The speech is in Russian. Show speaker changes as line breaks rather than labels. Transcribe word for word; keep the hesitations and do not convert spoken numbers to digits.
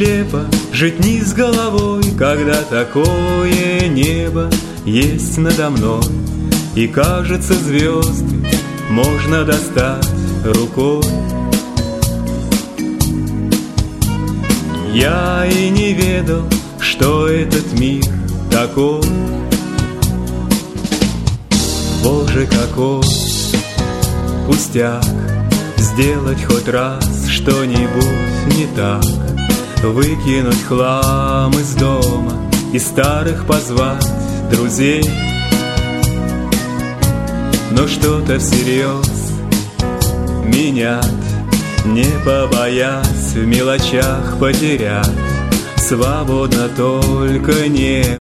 нелепо жить низ головой, когда такое небо есть надо мной, и кажется, звезды можно достать рукой. Я и не ведал, что этот мир такой. Боже, какой пустяк сделать хоть раз что-нибудь не так, выкинуть хлам из дома и старых позвать друзей. Но что-то всерьез менять, не побоясь в мелочах потерять, свободно только не